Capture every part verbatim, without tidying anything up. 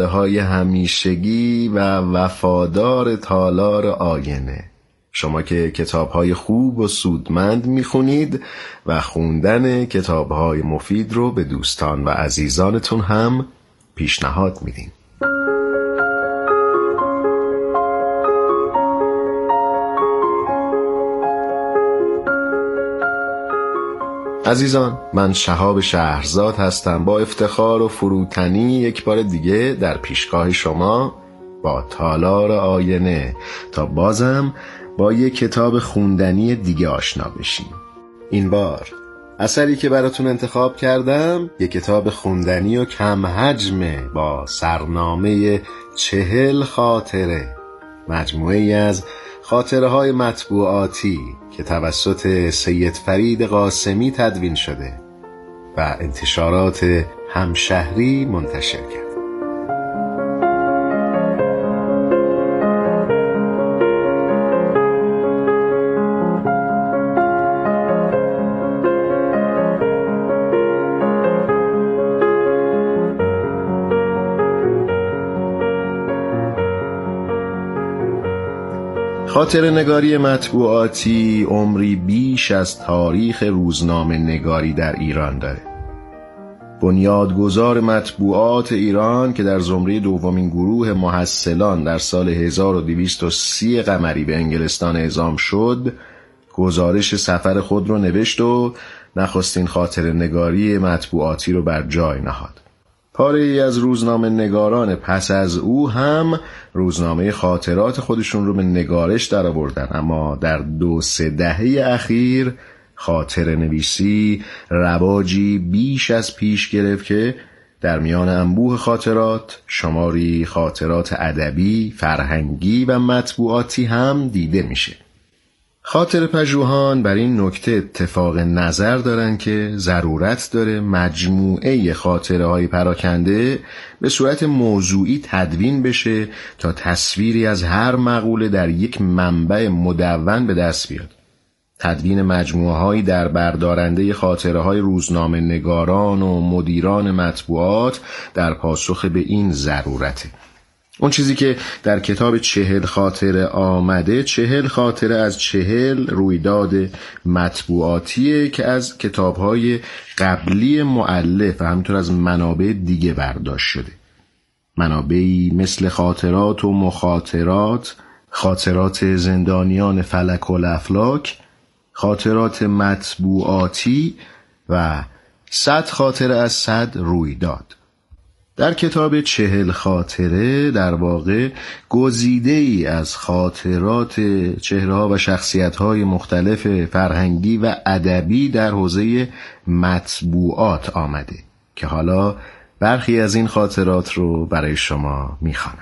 های همیشگی و وفادار تالار آینه. شما که کتاب‌های خوب و سودمند می‌خونید و خوندن کتاب‌های مفید رو به دوستان و عزیزانتون هم پیشنهاد میدین. عزیزان، من شهاب شهرزاد هستم. با افتخار و فروتنی یک بار دیگه در پیشگاه شما با تالار آینه تا بازم با یک کتاب خوندنی دیگه آشنا بشیم. این بار اثری که براتون انتخاب کردم یک کتاب خوندنی و کم حجمه با سرنامه چهل خاطره، مجموعه ای از خاطره های مطبوعاتی که توسط سید فرید قاسمی تدوین شده و انتشارات همشهری منتشر کرد. خاطره نگاری مطبوعاتی عمری بیش از تاریخ روزنامه نگاری در ایران داره. بنیادگذار مطبوعات ایران که در زمره دومین گروه محصلان در سال هزار و دویست و سی قمری به انگلستان اعزام شد، گزارش سفر خود رو نوشت و نخستین خاطره نگاری مطبوعاتی رو بر جای نهاد. پاره ای از روزنامه نگاران پس از او هم روزنامه خاطرات خودشون رو به نگارش در آوردن، اما در دو سه دهه اخیر خاطره نویسی رواجی بیش از پیش گرفت که در میان انبوه خاطرات شماری خاطرات ادبی، فرهنگی و مطبوعاتی هم دیده میشه. خاطر پژوهان بر این نکته اتفاق نظر دارن که ضرورت داره مجموعه خاطره های پراکنده به صورت موضوعی تدوین بشه تا تصویری از هر مقوله در یک منبع مدون به دست بیاد. تدوین مجموعه هایی در بردارنده خاطره های روزنامه نگاران و مدیران مطبوعات در پاسخ به این ضرورته. اون چیزی که در کتاب چهل خاطره آمده، چهل خاطره از چهل رویداد مطبوعاتیه که از کتابهای قبلی مؤلف و همینطور از منابع دیگه برداشت شده. منابعی مثل خاطرات و مخاطرات، خاطرات زندانیان فلک و افلاک، خاطرات مطبوعاتی و صد خاطره از صد رویداد. در کتاب چهل خاطره در واقع گزیده ای از خاطرات چهره‌ها و شخصیت‌های مختلف فرهنگی و ادبی در حوزه مطبوعات آمده که حالا برخی از این خاطرات رو برای شما می‌خوانم.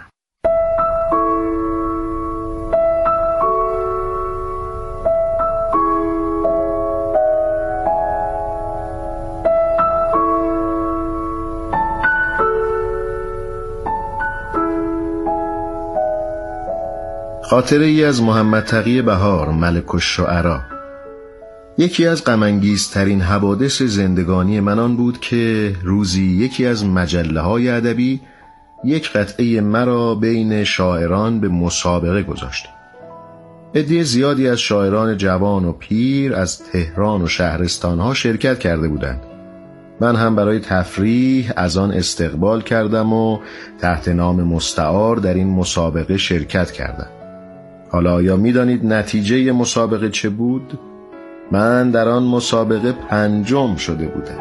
خاطره ای از محمد تقی بهار، ملک الشعرا. یکی از غم‌انگیزترین حوادث زندگانی من آن بود که روزی یکی از مجله‌های ادبی یک قطعه مرا بین شاعران به مسابقه گذاشت. عده زیادی از شاعران جوان و پیر از تهران و شهرستان‌ها شرکت کرده بودند. من هم برای تفریح از آن استقبال کردم و تحت نام مستعار در این مسابقه شرکت کردم. حالا آیا می دانید نتیجه مسابقه چه بود؟ من در آن مسابقه پنجم شده بودم.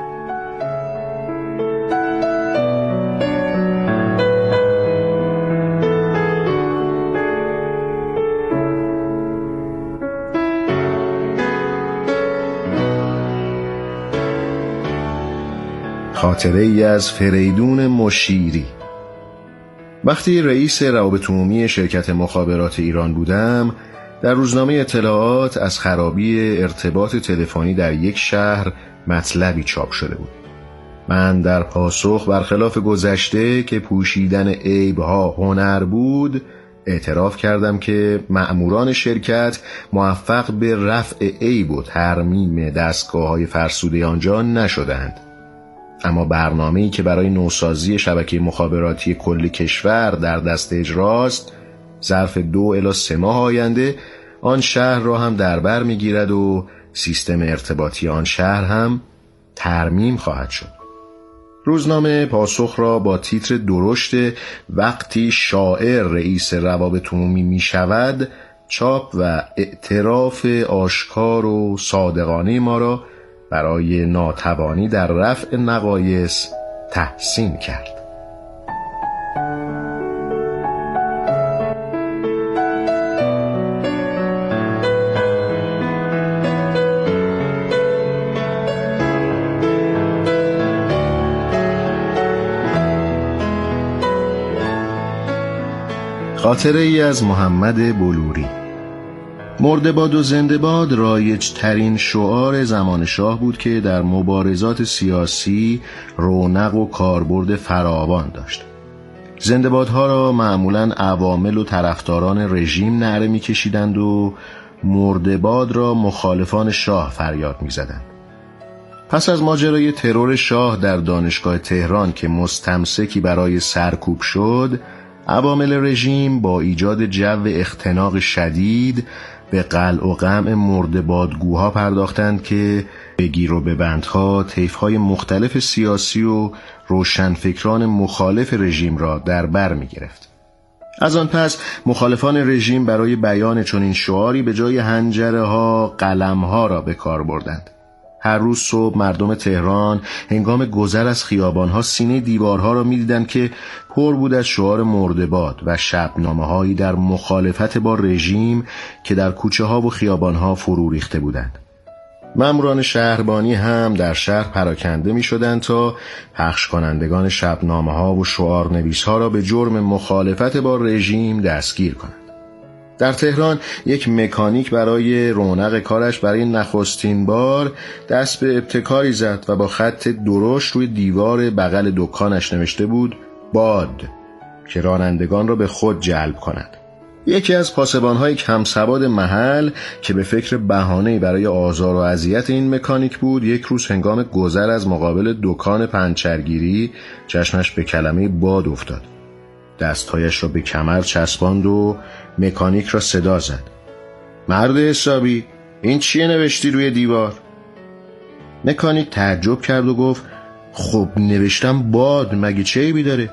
خاطره ای از فریدون مشیری. وقتی رئیس روابط عمومی شرکت مخابرات ایران بودم، در روزنامه اطلاعات از خرابی ارتباط تلفنی در یک شهر مطلبی چاپ شده بود. من در پاسخ برخلاف گذشته که پوشیدن عیب‌ها هنر بود، اعتراف کردم که مأموران شرکت موفق به رفع عیب و ترمیم دستگاه‌های فرسوده آنجا نشدند. اما برنامه‌ای که برای نوسازی شبکه مخابراتی کل کشور در دست اجراست، ظرف دو الی سه ماه آینده آن شهر را هم در بر می‌گیرد و سیستم ارتباطی آن شهر هم ترمیم خواهد شد. روزنامه پاسخ را با تیتر درشت وقتی شاعر رئیس روابط عمومی می شود چاپ و اعتراف آشکار و صادقانه ما را برای ناتوانی در رفع نقایص تحسین کرد. خاطره ای از محمد بلوری. مرده باد و زنده باد رایج ترین شعار زمان شاه بود که در مبارزات سیاسی رونق و کاربرد فراوان داشت. زنده بادها را معمولاً عوامل و طرفداران رژیم نعره می‌کشیدند و مرده باد را مخالفان شاه فریاد می‌زدند. پس از ماجرای ترور شاه در دانشگاه تهران که مستمسکی برای سرکوب شد، عوامل رژیم با ایجاد جو اختناق شدید به قلع و قمع مرده بادگوها پرداختند که به گیر و ببندها طیف‌های مختلف سیاسی و روشنفکران مخالف رژیم را در بر می‌گرفت. از آن پس مخالفان رژیم برای بیان چنین شعاری به جای حنجره‌ها قلم‌ها را به کار بردند. هر روز صبح مردم تهران هنگام گذر از خیابانها سینه دیوارها را می‌دیدند که پر بود از شعار مرده باد و شبنامه‌هایی در مخالفت با رژیم که در کوچه‌ها و خیابانها فرو ریخته بودند. ماموران شهربانی هم در شهر پراکنده می‌شدند تا پخش کنندگان شبنامه‌ها و شعارنویس‌ها را به جرم مخالفت با رژیم دستگیر کنند. در تهران یک مکانیک برای رونق کارش برای نخستین بار دست به ابتکاری زد و با خط درشت روی دیوار بغل دکانش نوشته بود باد، که رانندگان را به خود جلب کند. یکی از پاسبان‌های کم سواد محل که به فکر بهانه‌ای برای آزار و اذیت این مکانیک بود، یک روز هنگام گذر از مقابل دکان پنچرگیری چشمش به کلمه باد افتاد. دستهایش را به کمر چسباند و مکانیک را صدا زد. مرد حسابی، این چیه نوشتی روی دیوار؟ مکانیک تعجب کرد و گفت خب نوشتم باد، مگه چه عیبی داره؟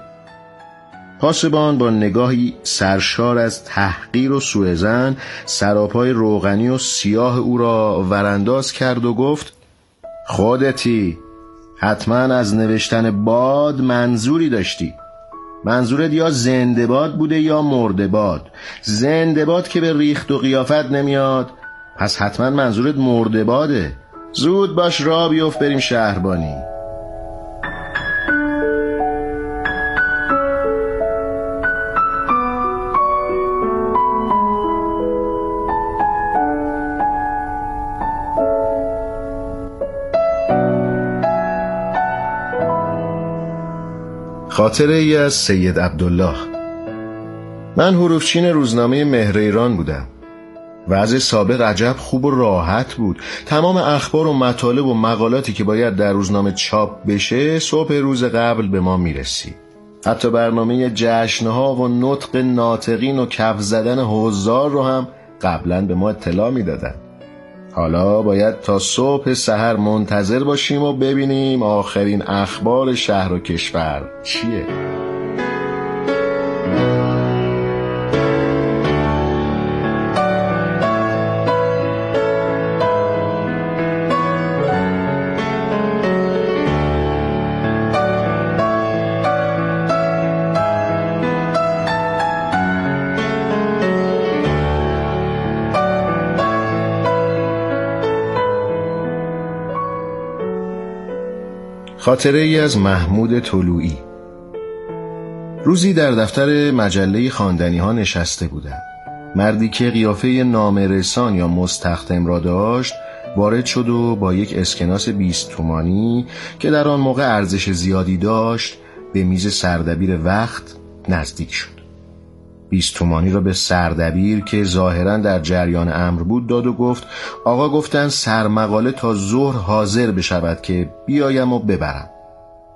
پاسبان با نگاهی سرشار از تحقیر و سوءظن سراپای روغنی و سیاه او را ورانداز کرد و گفت خودتی، حتما از نوشتن باد منظوری داشتی. منظورت یا زنده باد بوده یا مرده باد. زنده باد که به ریخت و قیافت نمیاد، پس حتما منظورت مرده باده. زود باش راه بیفت بریم شهربانی. خاطره ای از سید عبدالله. من حروفچین روزنامه مهر ایران بودم. وضع سابق عجب خوب و راحت بود. تمام اخبار و مطالب و مقالاتی که باید در روزنامه چاپ بشه صبح روز قبل به ما میرسی. حتی برنامه جشنها و نطق ناطقین و کف زدن حضار رو هم قبلا به ما اطلاع میدادن. حالا باید تا صبح سحر منتظر باشیم و ببینیم آخرین اخبار شهر و کشور چیه. خاطره ای از محمود طلوعی. روزی در دفتر مجله خواندنی ها نشسته بودم. مردی که قیافه نامه‌رسان یا مستخدم را داشت وارد شد و با یک اسکناس بیست تومانی که در آن موقع ارزش زیادی داشت به میز سردبیر وقت نزدیک شد. بیست تومانی را به سردبیر که ظاهراً در جریان امر بود داد و گفت آقا گفتن سرمقاله تا ظهر حاضر بشود که بیایم و ببرم.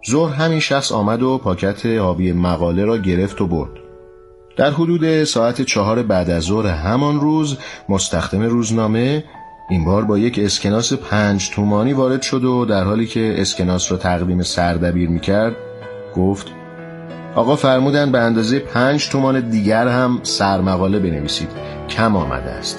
ظهر همین شخص آمد و پاکت حاوی مقاله را گرفت و برد. در حدود ساعت چهار بعد از ظهر همان روز مستخدم روزنامه این بار با یک اسکناس پنج تومانی وارد شد و در حالی که اسکناس را تقدیم سردبیر میکرد گفت: آقا فرمودن به اندازه پنج تومان دیگر هم سرمقاله بنویسید، کم آمده است.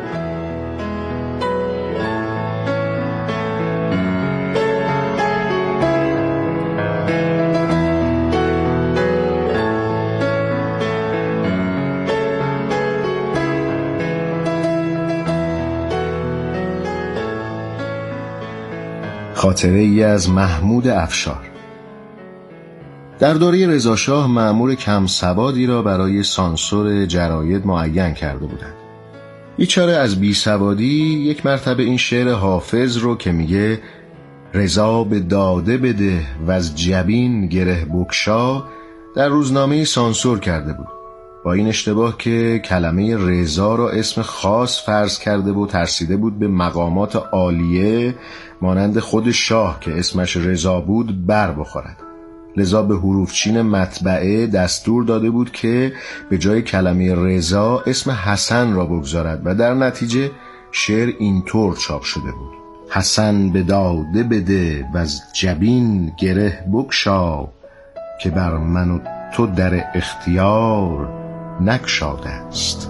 خاطره ای از محمود افشار. در دوره رضا شاه مأمور کم سوادی را برای سانسور جراید معین کرده بودند. بیچاره از بی سوادی یک مرتبه این شعر حافظ رو که میگه رضا به داده بده و از جبین گره بکشا در روزنامه سانسور کرده بود. با این اشتباه که کلمه رضا را اسم خاص فرض کرده بود، ترسیده بود به مقامات عالیه مانند خود شاه که اسمش رضا بود بر بخورد. لذا به حروفچین مطبعه دستور داده بود که به جای کلمه رضا اسم حسن را بگذارد و در نتیجه شعر اینطور چاپ شده بود: حسن به داده بده و از جبین گره بگشا که بر من و تو در اختیار نگشاده است.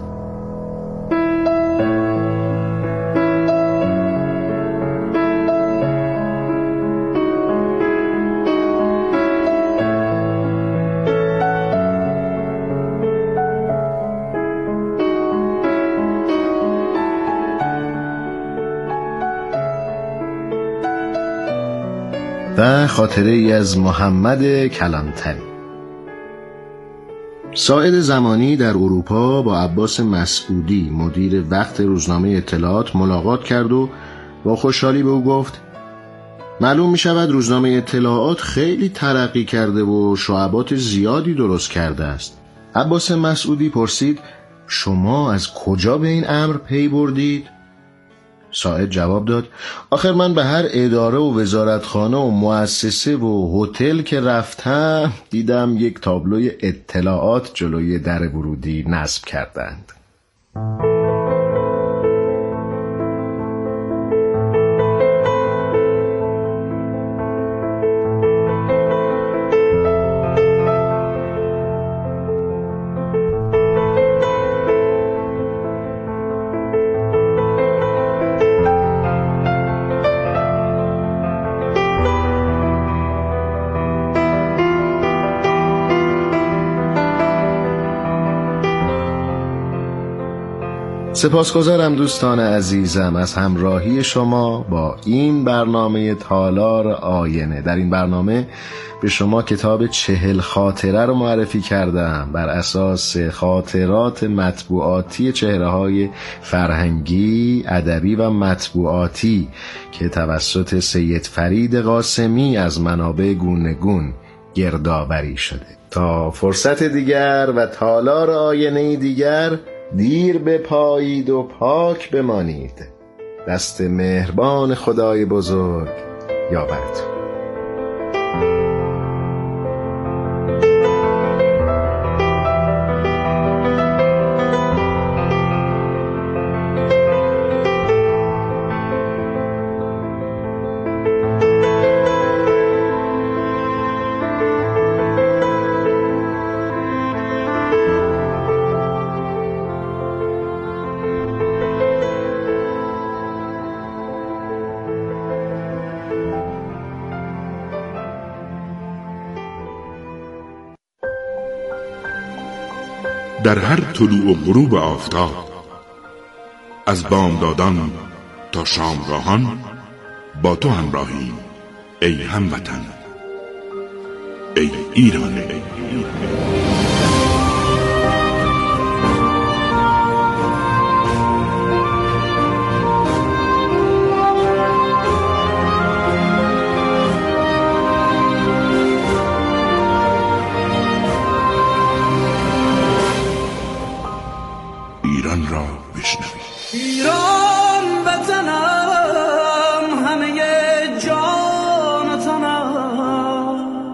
و خاطره ای از محمد کلانتری. ساعد زمانی در اروپا با عباس مسعودی مدیر وقت روزنامه اطلاعات ملاقات کرد و با خوشحالی به او گفت: معلوم می شود روزنامه اطلاعات خیلی ترقی کرده و شعبات زیادی درست کرده است. عباس مسعودی پرسید: شما از کجا به این امر پی بردید؟ ساعد جواب داد: آخر من به هر اداره و وزارتخانه و مؤسسه و هتل که رفتم دیدم یک تابلوی اطلاعات جلوی در ورودی نصب کردند. سپاسگزارم دوستان عزیزم از همراهی شما با این برنامه تالار آینه. در این برنامه به شما کتاب چهل خاطره رو معرفی کردم بر اساس خاطرات مطبوعاتی چهره‌های فرهنگی، ادبی و مطبوعاتی که توسط سید فرید قاسمی از منابع گوناگون گردآوری شده. تا فرصت دیگر و تالار آینه دیگر دیر بپایید و پاک بمانید. دست مهربان خدای بزرگ یاورتون. در هر طلوع و غروب آفتاب، از بامدادان تا شامگاهان با تو همراهیم ای هموطن، ای ایران. ایران را بشنوید. ایران وطنم، همه جان تنم،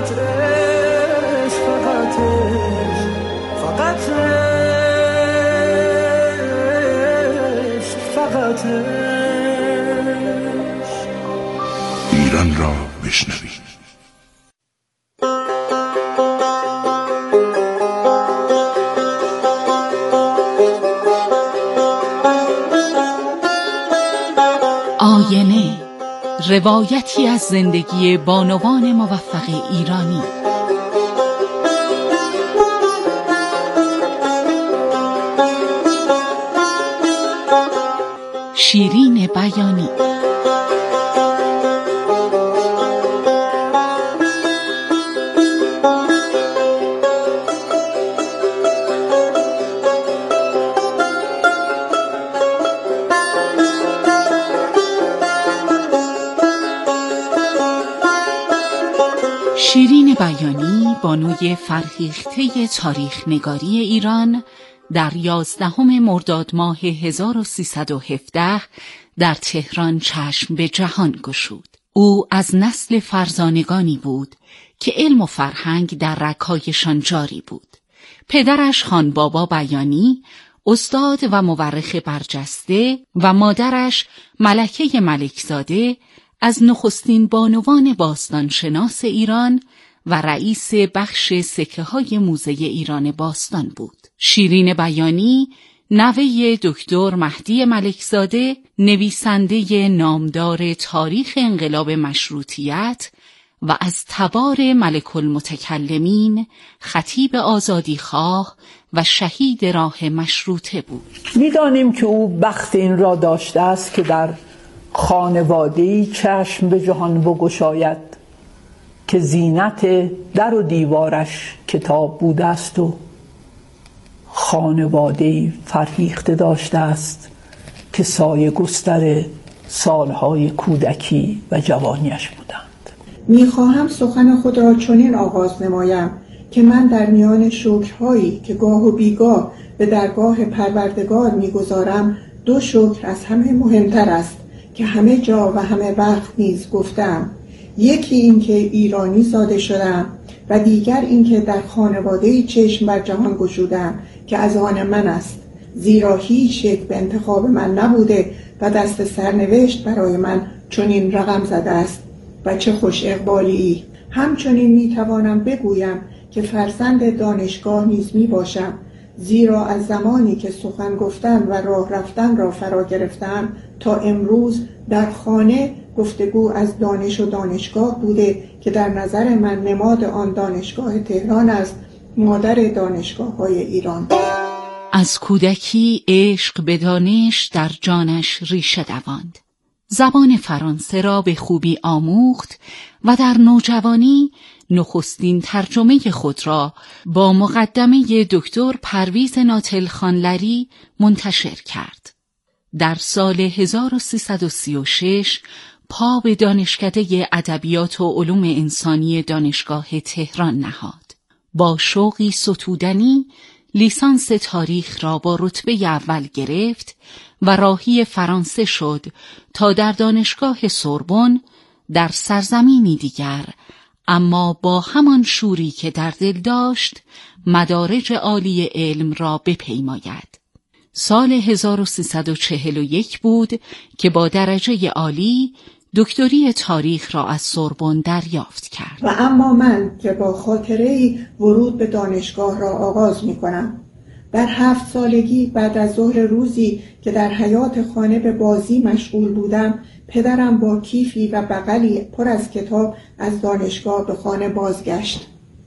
فقط عشق، فقط عشق، فقط عشق، فقط عشق. ایران را بشنوید. آینه، روایتی از زندگی بانوان موفق ایرانی. شیرین بیانی. شیرین بیانی بانوی فرهیخته تاریخ نگاری ایران در یازدهم مرداد ماه هزار و سیصد و هفده در تهران چشم به جهان گشود. او از نسل فرزانگانی بود که علم و فرهنگ در رگ‌هایشان جاری بود. پدرش خان بابا بیانی استاد و مورخ برجسته و مادرش ملکه ملکزاده از نخستین بانوان باستانشناس ایران و رئیس بخش سکه های موزه ایران باستان بود. شیرین بیانی نوه دکتر مهدی ملکزاده، نویسنده نامدار تاریخ انقلاب مشروطیت و از تبار ملک المتکلمین، خطیب آزادیخواه و شهید راه مشروطه بود. می‌دانیم که او بخت این را داشته است که در خانواده‌ای چشم به جهان بگشاید که زینت در و دیوارش کتاب بوده است و خانواده‌ای فرهیخته داشته است که سایه گستر سالهای کودکی و جوانیش بودند. میخواهم سخن خود را چنین آغاز نمایم که من در میان شکرهایی که گاه و بیگاه به درگاه پروردگار میگذارم، دو شکر از همه مهمتر است که همه جا و همه وقت نیز گفتم. یکی این که ایرانی زاده شدم و دیگر این که در خانواده‌ای چشم بر جهان گشودم که از آن من است، زیرا هیچ یک به انتخاب من نبوده و دست سرنوشت برای من چنین رقم زده است و چه خوش اقبالی. همچنین میتوانم بگویم که فرزند دانشگاه نیز می باشم، زیرا از زمانی که سخن گفتن و راه رفتن را فرا گرفتم تا امروز در خانه گفتگو از دانش و دانشگاه بوده که در نظر من نماد آن دانشگاه تهران است، مادر دانشگاه های ایران. از کودکی عشق به دانش در جانش ریشه دواند. زبان فرانسه را به خوبی آموخت و در نوجوانی نخستین ترجمه خود را با مقدمه دکتر پرویز ناتل خانلری منتشر کرد. در سال هزار و سیصد و سی و شش پا به دانشکده ادبیات و علوم انسانی دانشگاه تهران نهاد. با شوقی ستودنی لیسانس تاریخ را با رتبه اول گرفت و راهی فرانسه شد تا در دانشگاه سوربن در سرزمینی دیگر اما با همان شوری که در دل داشت مدارج عالی علم را بپیماید. سال هزار و سیصد و چهل و یک بود که با درجه عالی دکتری تاریخ را از سوربن دریافت کرد. و اما من که با خاطره‌ای ورود به دانشگاه را آغاز می کنم. در هفت سالگی بعد از ظهر روزی که در حیاط خانه به بازی مشغول بودم، پدرم با کیفی و بغلی پر از کتاب از دانشگاه به خانه بازگشت.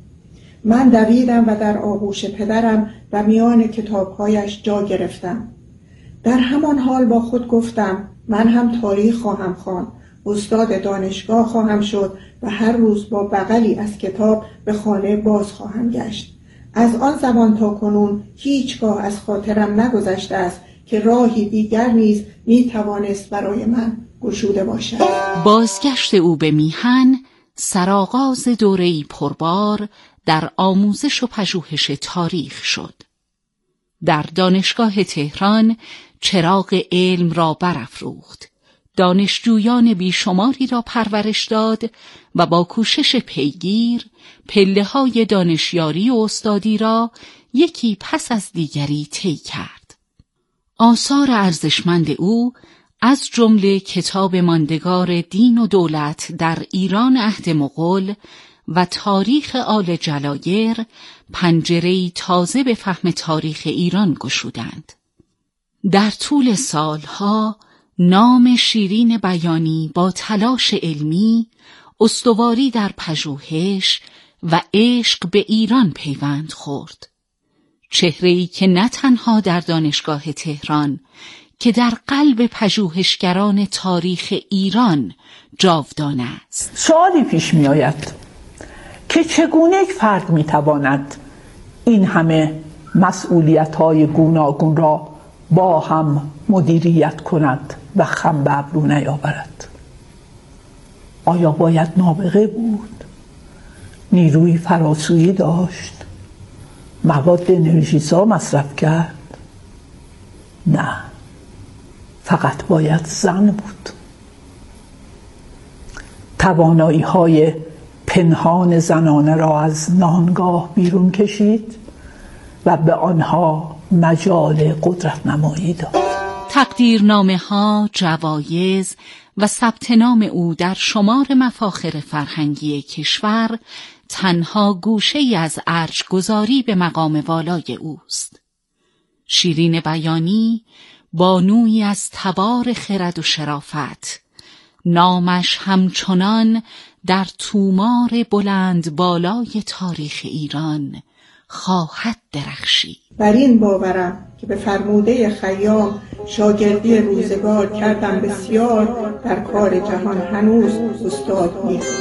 من دویدم و در آغوش پدرم و میان کتابهایش جا گرفتم. در همان حال با خود گفتم من هم تاریخ خواهم خواند، استاد دانشگاه خواهم شد و هر روز با بغلی از کتاب به خانه باز خواهم گشت. از آن زمان تا کنون هیچگاه از خاطرم نگذشته است که راهی دیگر نیز می توانست برای من گشوده باشد. بازگشت او به میهن سرآغاز دوره‌ای پربار در آموزش و پژوهش تاریخ شد. در دانشگاه تهران چراغ علم را برافروخت. دانشجویان بیشماری را پرورش داد و با کوشش پیگیر پله های دانشیاری و استادی را یکی پس از دیگری طی کرد. آثار ارزشمند او از جمله کتاب ماندگار دین و دولت در ایران عهد مغول و تاریخ آل جلایر پنجره‌ای تازه به فهم تاریخ ایران گشودند. در طول سالها نام شیرین بیانی با تلاش علمی، استواری در پژوهش و عشق به ایران پیوند خورد. چهره‌ای که نه تنها در دانشگاه تهران که در قلب پژوهشگران تاریخ ایران جاودان است. سوالی پیش می آید که چگونه یک فرد می تواند این همه مسئولیت‌های گوناگون را با هم مدیریت کند و خم به ابرو نیاورد؟ آیا باید نابغه بود؟ نیروی فراسویی داشت؟ مواد انرژیزا مصرف کرد؟ نه، فقط باید زن بود. توانایی های پنهان زنانه را از نانگاه بیرون کشید و به آنها مجال قدرت نمایی داد. تقدیرنامه ها، جوایز و ثبت نام او در شمار مفاخر فرهنگی کشور تنها گوشه‌ای از ارجگذاری به مقام والای اوست. شیرین بیانی بانویی از تبار خرد و شرافت، نامش همچنان در تومار بلند بالای تاریخ ایران خواهد درخشید. بر این باورم که به فرموده خیام شاگردی روزگار کردم بسیار، در کار جهان هنوز استاد نیست.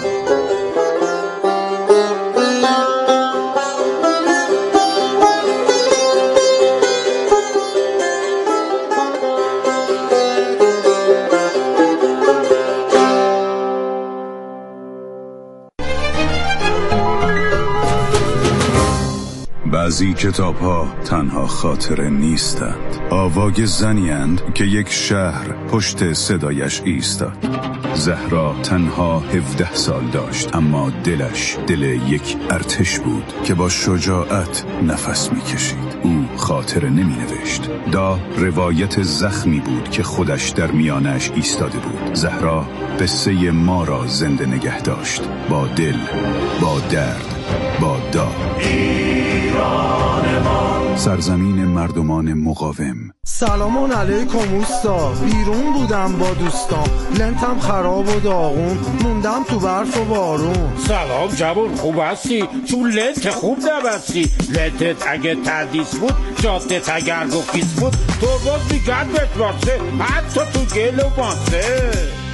بعضی کتاب ها تنها خاطره نیستند، آواگ زنی‌اند که یک شهر پشت صدایش ایستاد. زهرا تنها هفده سال داشت، اما دلش دل یک ارتش بود که با شجاعت نفس می‌کشید. او خاطره نمی‌نوشت، دا روایت زخمی بود که خودش در میانش ایستاده بود. زهرا قصه ما را زنده نگه داشت، با دل، با درد، با داد. ایران ما، سرزمین مردمان مقاوم. سلامون علیکم اوستا، بیرون بودم با دوستام، لنتم خراب و داغون، موندم تو برف و بارون. سلام جوون، خوب هستی؟ چون لنت خوب نبستی. لنتت اگه تردیس بود، جادت اگر گفیس بود، تو باز دیگر بتراسه، حتی تو گل و باسه.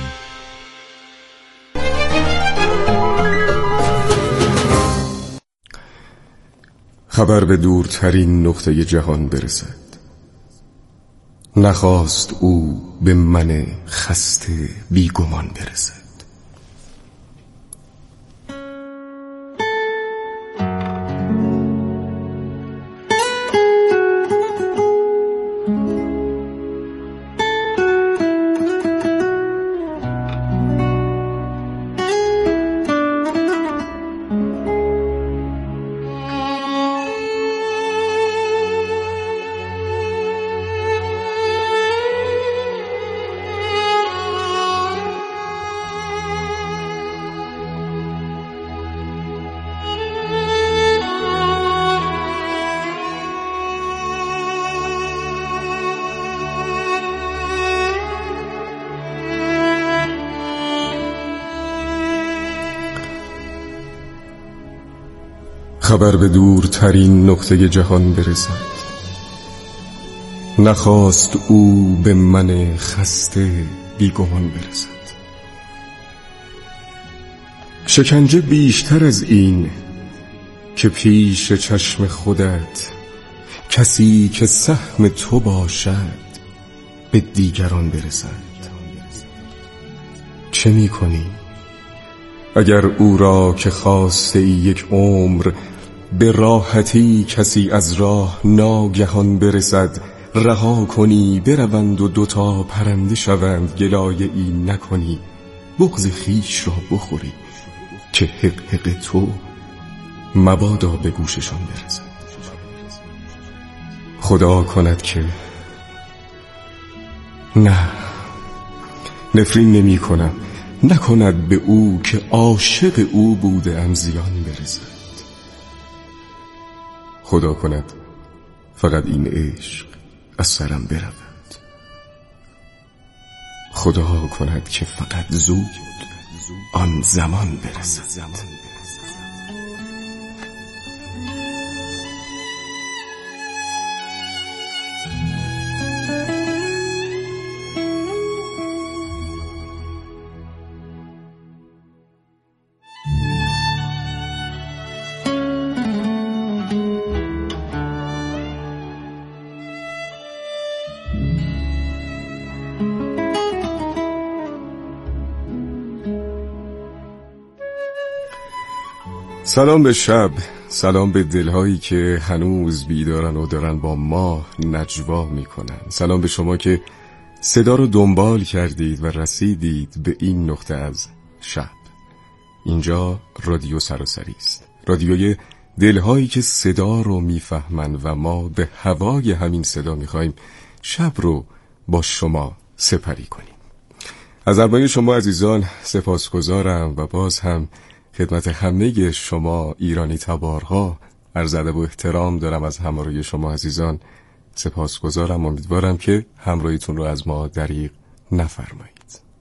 خبر به دورترین نقطه جهان برسد. نخواست او به من خسته بیگمان برسد. خبر به دورترین نقطه جهان برسد. نخواست او به من خسته بیگمان برسد. شکنجه بیشتر از این که پیش چشم خودت کسی که سهم تو باشد به دیگران برسد. چه می کنی اگر او را که خواسته ای یک عمر به راحتی کسی از راه ناگهان برسد رها کنی بروند و دوتا پرنده شوند، گلایه ای نکنی بغض خیش را بخوری، که حق حق تو مبادا به گوششان برسد. خدا کند که نه، نفرین نمی کنم، نکند به او که عاشق او بوده ام زیان برسد. خدا کند فقط این عشق از سرم برود. خدا کند که فقط زود آن زمان برسد. سلام به شب، سلام به دلهایی که هنوز بیدارن و دارن با ماه نجوا میکنن. سلام به شما که صدا رو دنبال کردید و رسیدید به این نقطه از شب. اینجا رادیو سراسری است، رادیوی دلهایی که صدا رو میفهمن و ما به هوای همین صدا میخوایم شب رو با شما سپری کنیم. از ارمانی شما عزیزان سپاسگزارم و باز هم خدمت همه شما ایرانی تبارها عرض ادب و احترام دارم. از همراهی شما عزیزان سپاسگزارم. امیدوارم که همراهیتون رو از ما دریغ نفرمایید.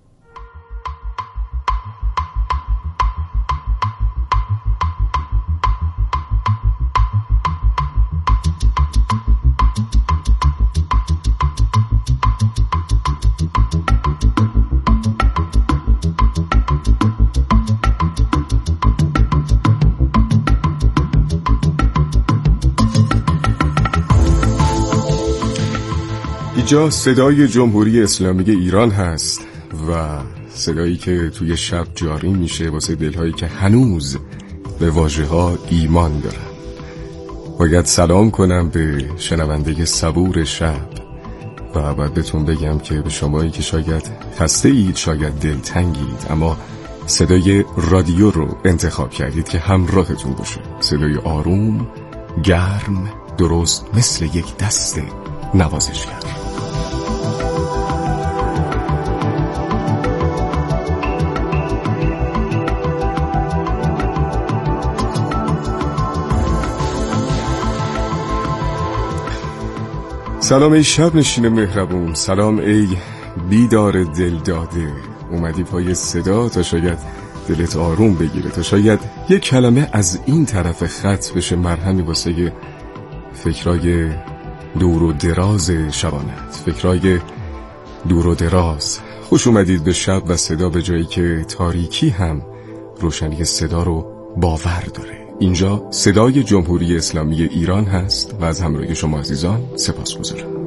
اینجا صدای جمهوری اسلامی ایران هست و صدایی که توی شب جاری میشه واسه دلهایی که هنوز به واژه ها ایمان دارن. باید سلام کنم به شنونده صبور شب و باید بهتون بگم که به شمایی که شاید خسته اید، شاید دلتنگید، اما صدای رادیو رو انتخاب کردید که همراهتون باشه. صدای آروم، گرم، درست مثل یک دست نوازشگر. سلام ای شب نشین مهربون، سلام ای بیدار دل داده. اومدی پای صدا تا شاید دلت آروم بگیره، تا شاید یک کلمه از این طرف خط بشه مرهمی واسه فکرای دور و دراز شبانت، فکرای دور و دراز. خوش اومدید به شب و صدا، به جایی که تاریکی هم روشنی صدا رو باور داره. اینجا صدای جمهوری اسلامی ایران هست و از همراهی شما عزیزان سپاسگزارم.